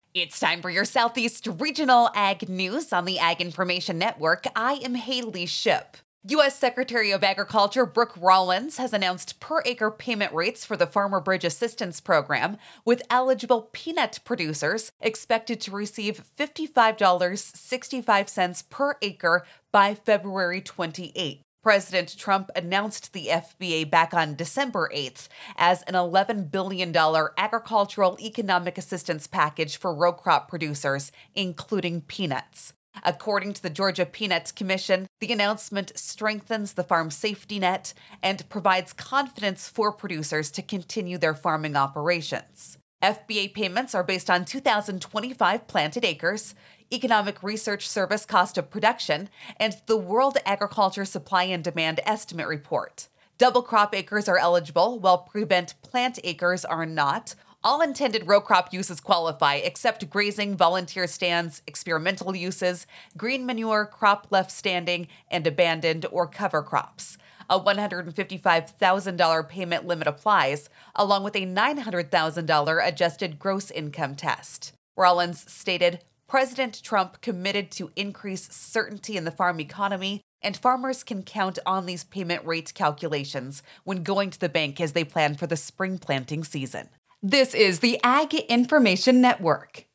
It's time for your Southeast Regional Ag News on the Ag Information Network. I am Haley Ship. U.S. Secretary of Agriculture Brooke Rollins has announced per-acre payment rates for the Farmer Bridge Assistance Program, with eligible peanut producers expected to receive $55.65 per acre by February 28. President Trump announced the FBA back on December 8th as an $11 billion agricultural economic assistance package for row crop producers, including peanuts. According to the Georgia Peanuts Commission, the announcement strengthens the farm safety net and provides confidence for producers to continue their farming operations. FBA payments are based on 2025 planted acres, Economic Research Service cost of production, and the World Agriculture Supply and Demand Estimate Report. Double crop acres are eligible, while prevent plant acres are not. All intended row crop uses qualify, except grazing, volunteer stands, experimental uses, green manure, crop left standing, and abandoned or cover crops. A $155,000 payment limit applies, along with a $900,000 adjusted gross income test. Rollins stated, President Trump committed to increase certainty in the farm economy, and farmers can count on these payment rate calculations when going to the bank as they plan for the spring planting season. This is the Ag Information Network.